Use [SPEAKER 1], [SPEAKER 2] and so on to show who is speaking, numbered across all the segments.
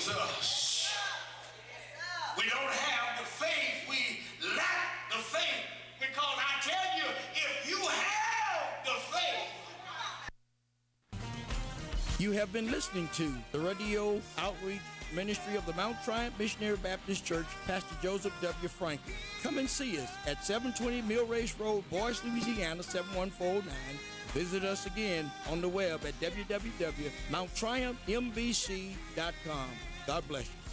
[SPEAKER 1] fails us. We don't have the faith. We lack the faith. Because I tell you, if you have the faith.
[SPEAKER 2] You have been listening to the Radio Outreach Ministry of the Mount Triumph Missionary Baptist Church, Pastor Joseph W. Franklin. Come and see us at 720 Mill Race Road, Boyce, Louisiana, 71409. Visit us again on the web at www.mounttriumphmbc.com. God bless you.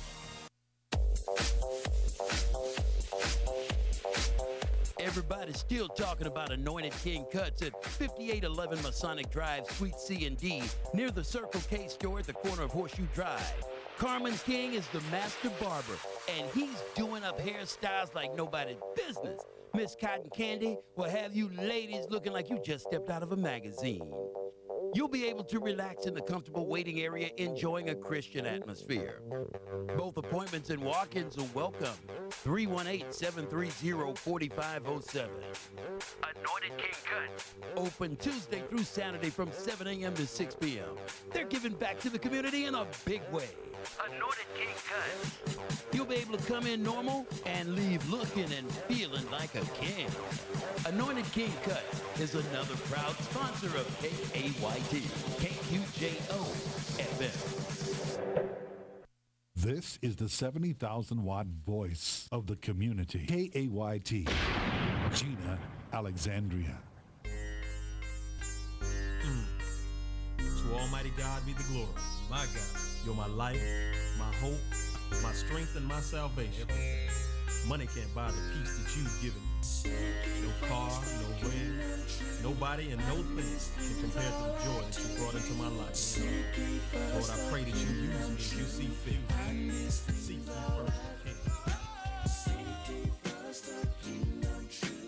[SPEAKER 3] Everybody's still talking about Anointed King Cuts at 5811 Masonic Drive, Suite C and D, near the Circle K store at the corner of Horseshoe Drive. Carmen King is the master barber, and he's doing up hairstyles like nobody's business. Miss Cotton Candy will have you ladies looking like you just stepped out of a magazine. You'll be able to relax in the comfortable waiting area, enjoying a Christian atmosphere. Both appointments and walk-ins are welcome. 318-730-4507. Anointed King Cuts. Open Tuesday through Saturday from 7 a.m. to 6 p.m. They're giving back to the community in a big way. Anointed King Cuts. You'll be able to come in normal and leave looking and feeling like a king. Anointed King Cuts is another proud sponsor of KAYT, KQJO FM.
[SPEAKER 4] This is the 70,000-watt voice of the community. KAYT, Gina Alexandria.
[SPEAKER 5] To Almighty God be the glory. My God, you're my life, my hope, my strength, and my salvation. Money can't buy the peace that you've given me. No car, no rent, nobody, and no thing can compare to the joy that you brought into my life. Lord, I pray that you use me as you see fit. Seek ye first the kingdom.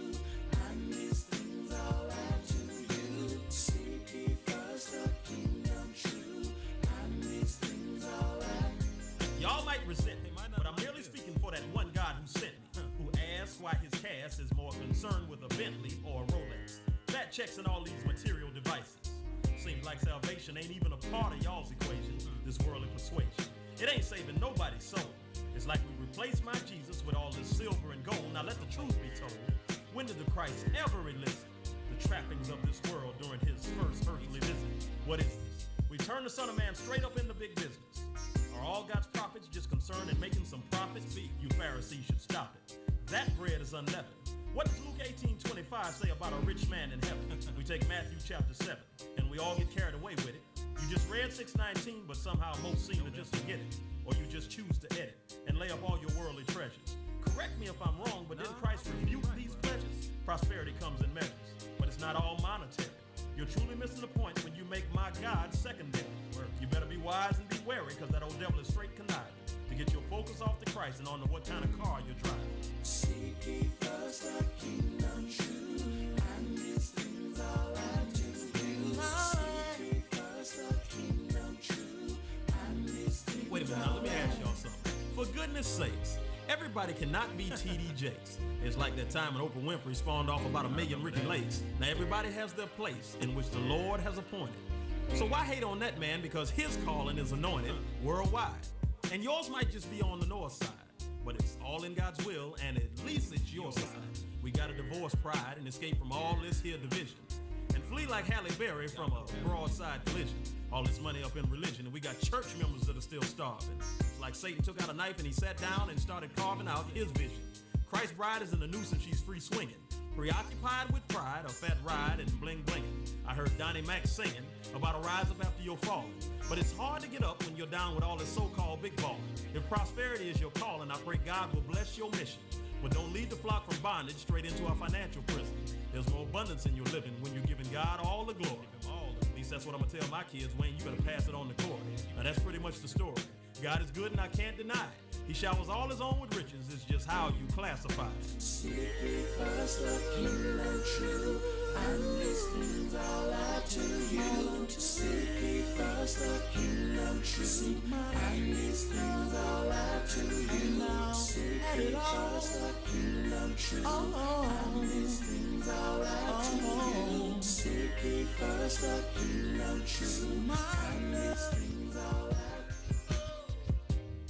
[SPEAKER 5] Y'all might resent me, but I'm merely speaking for that one God who sent me, who asked why his cast is more concerned with a Bentley or a Rolex. Fat checks and all these material devices. Seems like salvation ain't even a part of y'all's equation, this worldly persuasion. It ain't saving nobody's soul. It's like we replace my Jesus with all this silver and gold. Now let the truth be told. When did the Christ ever elicit the trappings of this world during his first earthly visit? What is this? We turn the Son of Man straight up into big business. Are all God's prophets just concerned in making some profits? You Pharisees should stop it. That bread is unleavened. What does Luke 18:25 say about a rich man in heaven? We take Matthew chapter 7, and we all get carried away with it. You just read 6:19, but somehow most seem to just forget it. Or you just choose to edit and lay up all your worldly treasures. Correct me if I'm wrong, but didn't Christ rebuke these pledges? Prosperity comes in measures, but it's not all monetary. You're truly missing the point when you make my God secondary. You better be wise and be wary, because that old devil is straight conniving to get your focus off the Christ and on what kind of car you're driving. Seek ye first the kingdom true, and these things are added to you. Seek ye first the kingdom true, and these things. Wait a minute, now let me ask y'all something. For goodness sakes, everybody cannot be T.D. Jakes. It's like that time when Oprah Winfrey spawned off about 1 million Ricky Lakes. Now everybody has their place in which the Lord has appointed. So why hate on that man, because his calling is anointed worldwide. And yours might just be on the north side, but it's all in God's will, and at least it's your side. We gotta divorce pride and escape from all this here division, and flee like Halle Berry from a broadside collision. All this money up in religion, and we got church members that are still starving. It's like Satan took out a knife and he sat down and started carving out his vision. Christ's bride is in the noose and she's free swinging, preoccupied with pride, a fat ride, and bling blinging. I heard Donnie Mac singing about a rise up after your fall. But it's hard to get up when you're down with all this so-called big balling. If prosperity is your calling, I pray God will bless your mission. But don't lead the flock from bondage straight into a financial prison. There's more abundance in your living when you're giving God all the glory. At least that's what I'm gonna tell my kids. Wayne, you better pass it on the court. Now that's pretty much the story. God is good and I can't deny it. He showers all his own with riches. It's just how you classify it. Seek ye first the kingdom true, and these things I'll add to you. Seek ye first the kingdom true, and these things I'll add to you. Seek ye first the kingdom true, and these things I'll add to you. Seek ye first the kingdom true, and these things I'll add.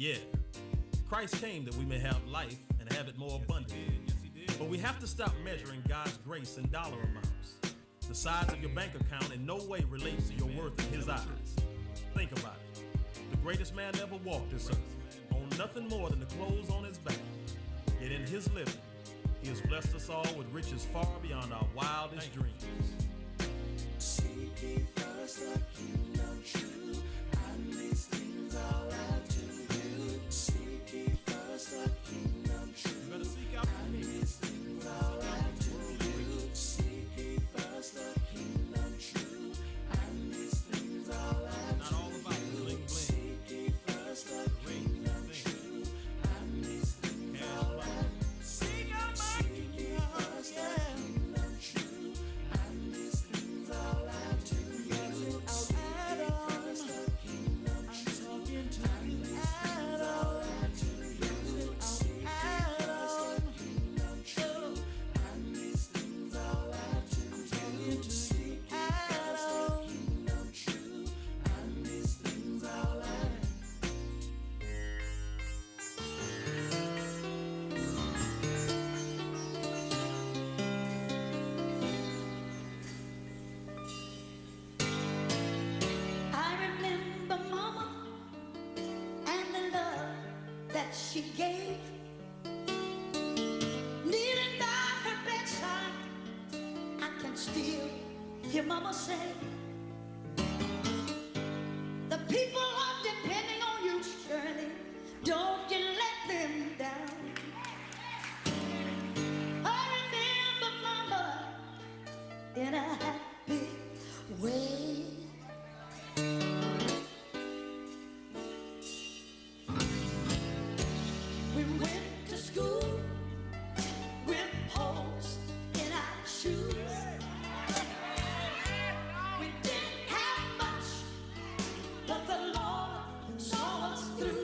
[SPEAKER 5] Yeah, Christ came that we may have life and have it more abundantly. But we have to stop measuring God's grace in dollar amounts. The size of your bank account in no way relates to your worth in His eyes. Think about it. The greatest man ever walked this earth owned nothing more than the clothes on his back. Yet in His living, He has blessed us all with riches far beyond our wildest dreams.
[SPEAKER 6] Seek ye first the kingdom true, and these things I'll add to you. Seek ye first the kingdom true,
[SPEAKER 5] You better seek out
[SPEAKER 6] and these things I'll add to you. Seek ye first the kingdom true, and these things I'll add
[SPEAKER 5] Not
[SPEAKER 6] to
[SPEAKER 5] all about the
[SPEAKER 6] you.
[SPEAKER 5] bling bling.
[SPEAKER 6] Seek ye first the kingdom true, and these things I'll add. Seek ye first the kingdom true, and these things I'll add to you. Seek ye first the kingdom true, and these things I'll add to you. Seek ye first the kingdom true, and these things I'll add to you. Seek ye first the kingdom true, and these things I'll add.
[SPEAKER 7] I remember Mama and the love that she gave. Kneeling by her bedside, I can still hear Mama say, the people are depending on you, Shirley. Don't you let them down. I remember Mama in a happy way. We went to school with holes in our shoes. We didn't have much, but the Lord saw us through.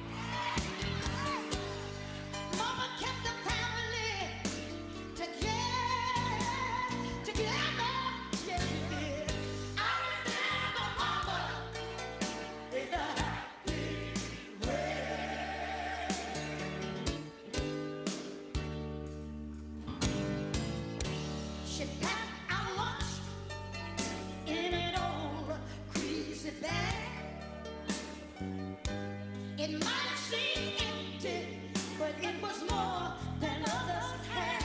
[SPEAKER 7] Mama kept the family together, yes she did. I remember Mama in a happy way. She packed our lunch in an old greasy bag. It might seem empty, but it was more than others had.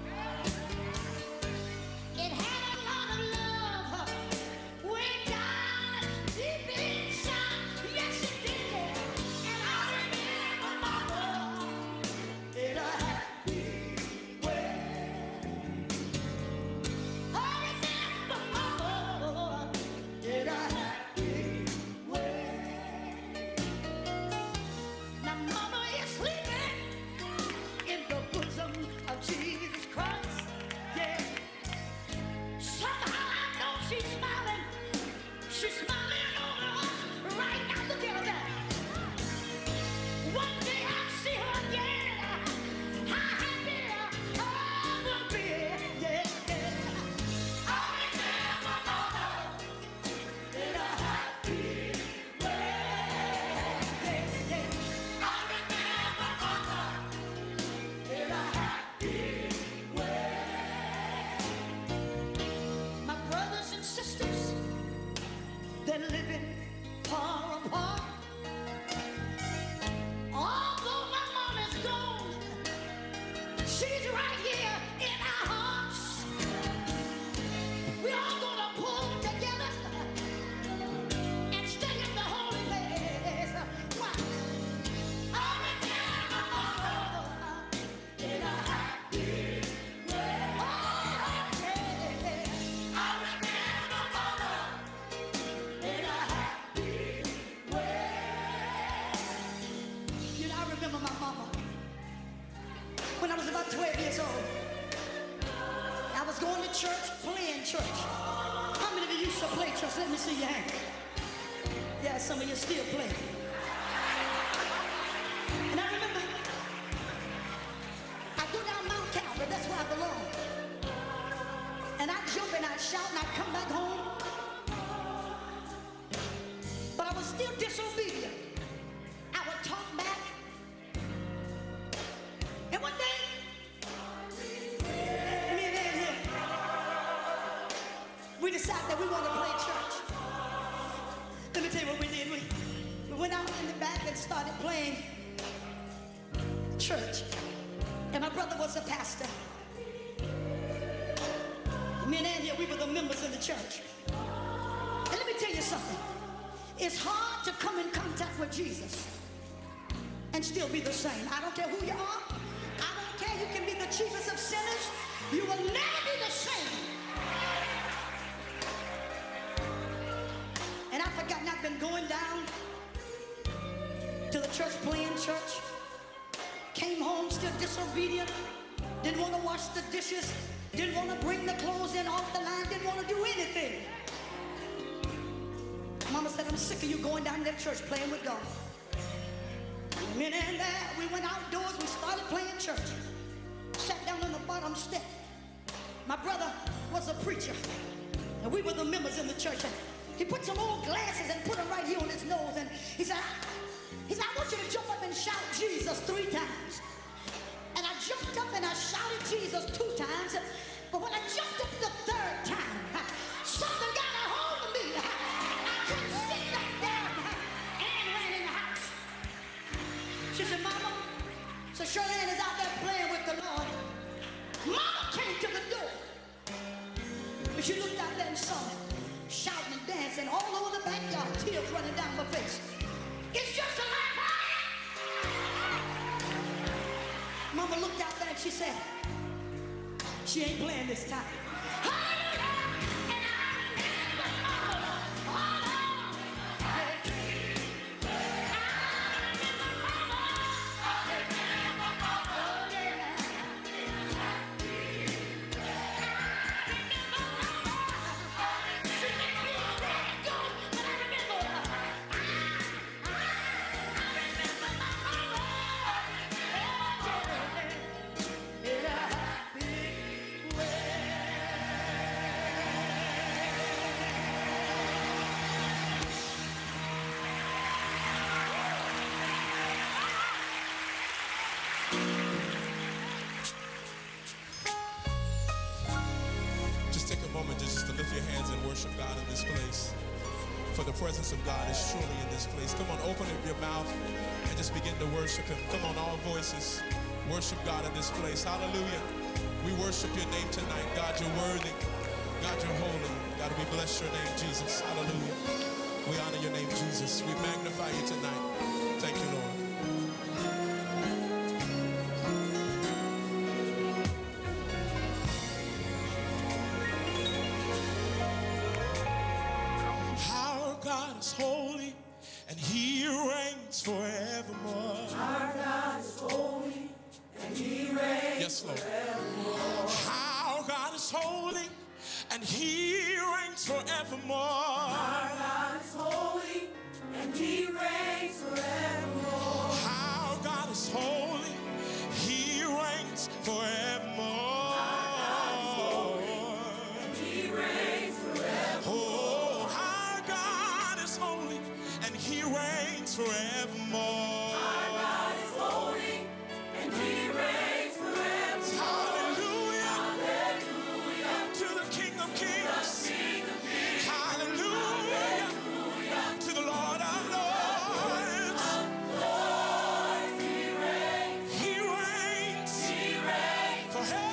[SPEAKER 7] It had a lot of love way down deep inside. Yes, it did. And I remember Mama in a happy way. I remember Mama in a happy way. Now Mama is sleeping in the bosom of Jesus Christ. Yeah. Somehow I know she's smiling. She's smiling over us right now. Look at her there. One day I'll see her again. How happy I will be. Yeah, yeah. I remember Mama in a happy way. Yeah, yeah. I remember Mama in a happy way. My brothers and sisters, they're living far apart. Although my mom is gone, she's right here in our hearts. We all gonna pull together and stay in the holy place. Why? I remember Mama in a happy way. Oh, yeah. I remember Mama in a happy way. You know, I remember my mama when I was about 12 years old. I was going to church, playing church. How many of you used to play church? Let me see your hand. Yeah, some of you still play. And I remember I go down Mount Calvary, that's where I belong. And I jump and I shout and I come back home. But I was still disobedient. I would talk and started playing church. And my brother was a pastor. Me and Andy, we were the members in the church. And let me tell you something. It's hard to come in contact with Jesus and still be the same. I don't care who you are. I don't care. You can be the chiefest of sinners. You will never be the same. And I've forgotten I've been going down to the church, playing church. Came home still disobedient. Didn't want to wash the dishes. Didn't want to bring the clothes in off the line. Didn't want to do anything. Mama said, I'm sick of you going down to that church playing with God. And then we went outdoors. We started playing church. Sat down on the bottom step. My brother was a preacher. And we were the members in the church. And he put some old glasses and put them right here on his nose. And he said, I want you to jump up and shout Jesus 3 times. And I jumped up and I shouted Jesus 2 times. But when I jumped up the 3rd time, something got a hold of me. I couldn't sit back down. Ann ran in the house. She said, Mama, so Charlene is out there playing with the Lord. Mama came to the door. And she looked out there and saw me shouting and dancing all over the backyard, tears running down my face. It's just a life. Mama looked out there and she said, she ain't playing this time.
[SPEAKER 8] Worship God in this place. For the presence of God is truly in this place. Come on, open up your mouth and just begin to worship Him. Come on, all voices. Worship God in this place. Hallelujah. We worship your name tonight. God, you're worthy. God, you're holy. God, we bless your name, Jesus. Hallelujah. We honor your name, Jesus. We magnify you tonight. Thank you, Lord.
[SPEAKER 6] Holy, and He reigns forevermore. Our God is holy, and He reigns
[SPEAKER 8] yes, Lord.
[SPEAKER 6] forevermore. Our God is holy, and He reigns forevermore. Our God is holy, and He reigns forevermore. Our God is holy, He reigns forevermore. Forevermore. Our God is holy, and He reigns forevermore. Hallelujah. Hallelujah. To the King of Kings. Hallelujah. Hallelujah. To the Lord our Lords. He reigns. He reigns. He reigns forevermore.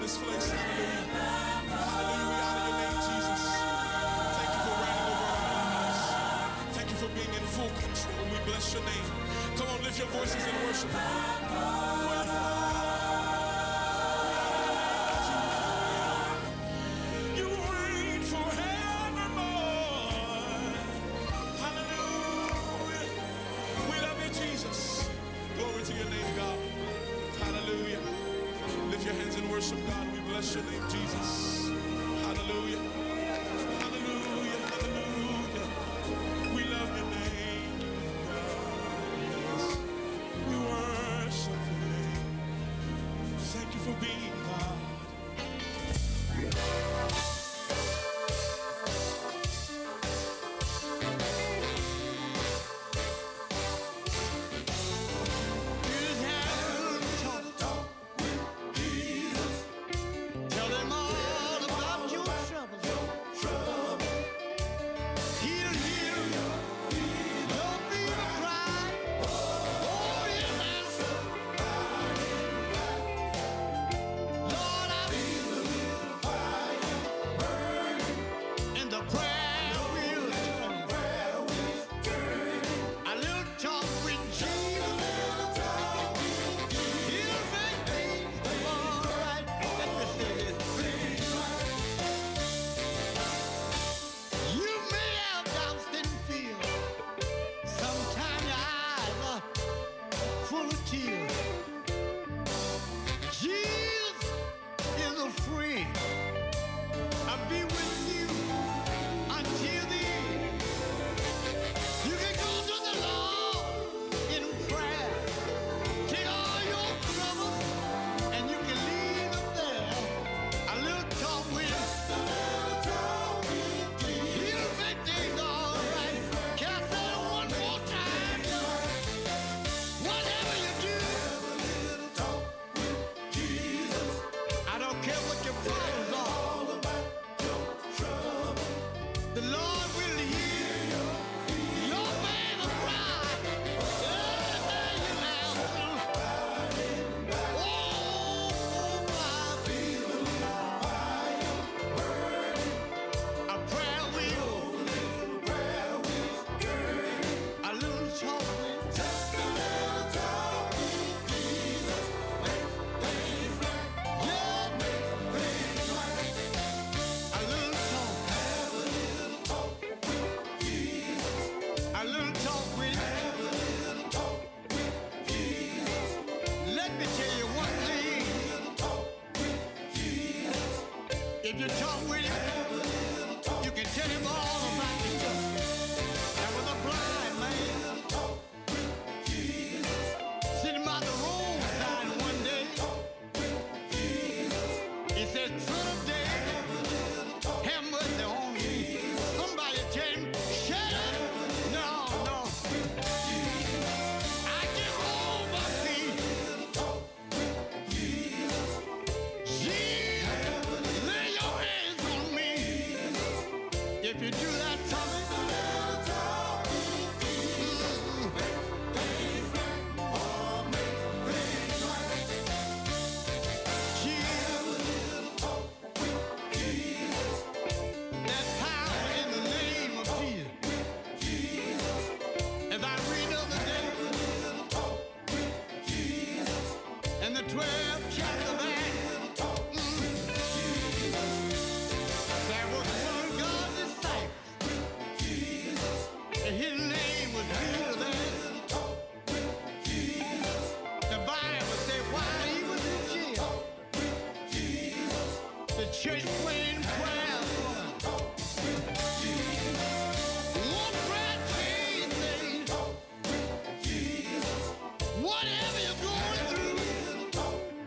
[SPEAKER 8] this place. Hallelujah. Hallelujah. We honor your name, Jesus. Thank you for reigning over our lives. Thank you for being in full control. We bless your name. Come on, lift your voices and worship. You reign forevermore. Hallelujah. We love you, Jesus. Glory to your name, God. Hallelujah. Lift your hands and worship God. We bless your name, Jesus. Hallelujah. Hallelujah. Hallelujah. We love your name, God. Yes. We worship your name. Thank you for being God.
[SPEAKER 7] Tell them all about your troubles. He'll heal your fever cry. Oh, yes, answer. Lord, I feel the fire burning, and the prayer will turn. A little talk with Jesus. He'll make things all right. Let me say this. You may have doubts and fear. Sometimes your eyes are full of tears. Jesus is a friend. I'll be with you until the end. You can go to the Lord in prayer. Take all your troubles and you can leave them there. A little talk with He'll make things all right. Can I say it one more time? Whatever you do, I don't care what your problems are. The Lord will hear your pain and cry. Hey, you answer. Oh, my people. A prayer wheel. A little talk with just a little talk with Jesus. Make things right. Yeah, make things right. A little talk. Have a little talk with Jesus. A little talk with Have a little talk with Jesus. Let me tell you one thing. If you talk with him, you can tell him all about yourself. There was a blind man sitting by the roadside one day. He said, "Son of David, have mercy on me." Somebody tell him, "Shut up." No, no. I get on my feet. Jesus, lay your hands on me. If you do that, tell me. There's power in the name of Jesus. As I read of the day, and the 12th chapter of Acts, there was one of God's disciples, and his name was Peter. The Bible said while he was in jail, the church praying prayers for him. One prayer changed things. Whatever you're going through,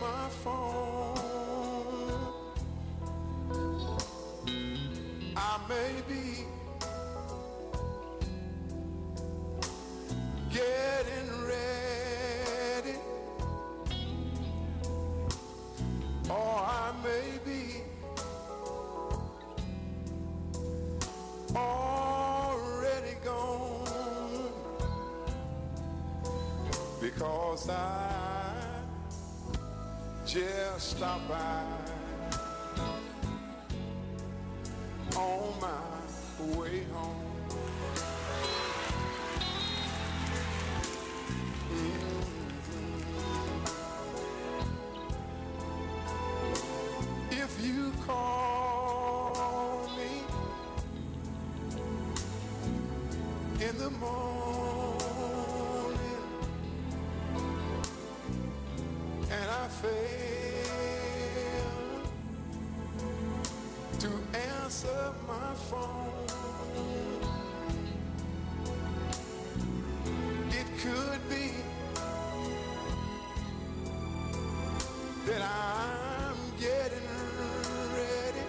[SPEAKER 6] my phone. I may be getting ready, or I may be already gone, because I just stopped by on my way home. If you call me in the morning and I fail to answer my phone, it could be that I'm getting ready,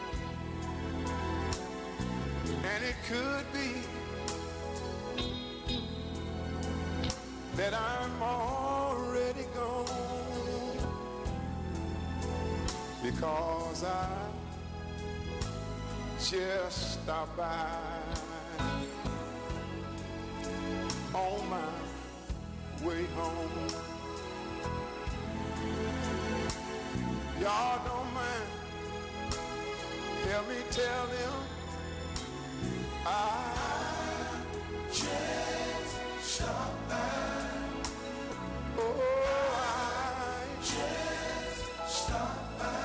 [SPEAKER 6] and it could be that I'm already gone, because I just stopped by on my way home. Y'all don't mind, help me tell them I just stopped by. Oh, I just stopped by.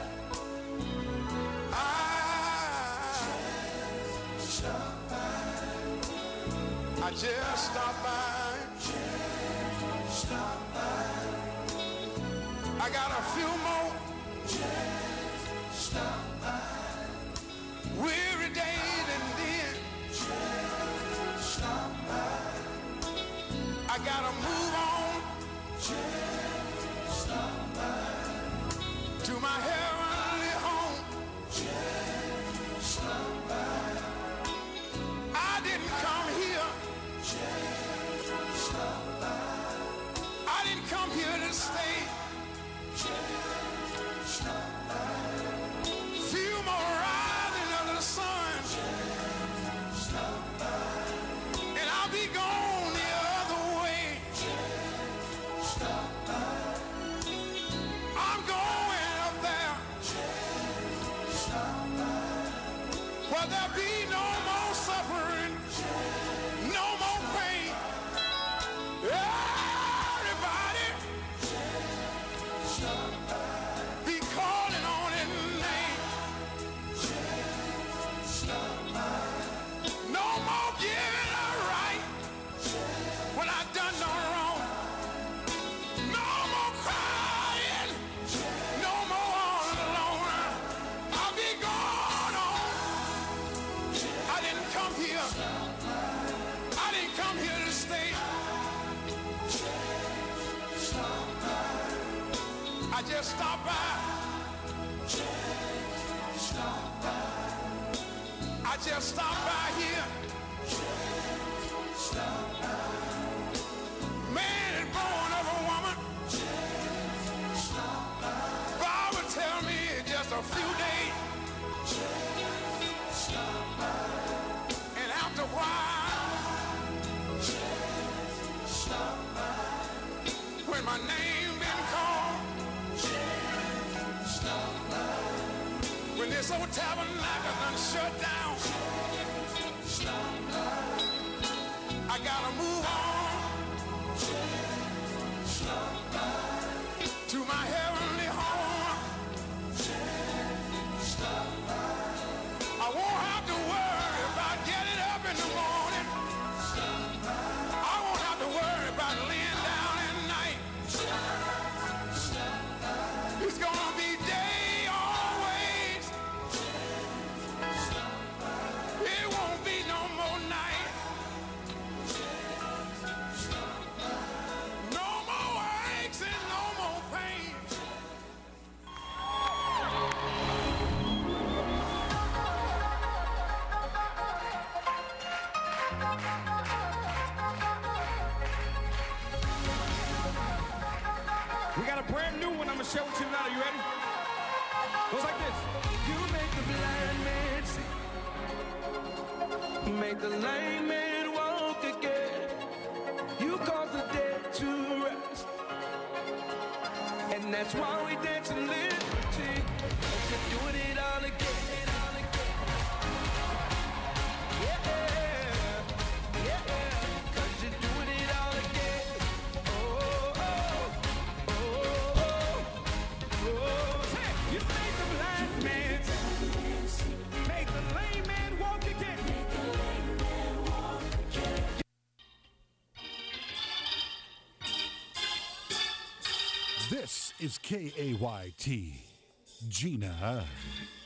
[SPEAKER 6] I just stopped by. I just stopped by. Just stopped by. I got a few more. Just stop by. Weary days and then just stop by. I gotta move on. Just stop by. To my heavenly home. Just stop by. I didn't come here. Just stop by. I didn't come here to stay. Few more rising of the sun, and I'll be gone the other way. I'm going up there where there'll be no more suffering, no more pain. Everybody be calling on his name. No more giving a right when I done no wrong. No more crying. No more all alone. I'll be gone on. I didn't come here. I didn't come here to stay. I just stopped by. I just stopped by here. Man is born of a woman. Bible tell me it's just a few days. And after a while, when my name been called, when this old tabernacle done shut down, I gotta move on to my heavenly home. I won't have to worry about getting up in the morning. I won't have to worry about laying down at night. It's gonna be day always. It won't be no more night. No more aches and no more pain.
[SPEAKER 9] We got a brand new one I'm going to share with you now. You ready? Goes like this.
[SPEAKER 6] You make the blind man see. Make the lame man walk again. You cause the dead to rise. And that's why we dance in liberty. Cause you're doing it all again. Yeah, yeah, cause you're doing it all again. Oh, oh, oh, oh, oh.
[SPEAKER 9] Say, you make the blind man see. Make the lame man walk again.
[SPEAKER 4] This is KAYT. Gina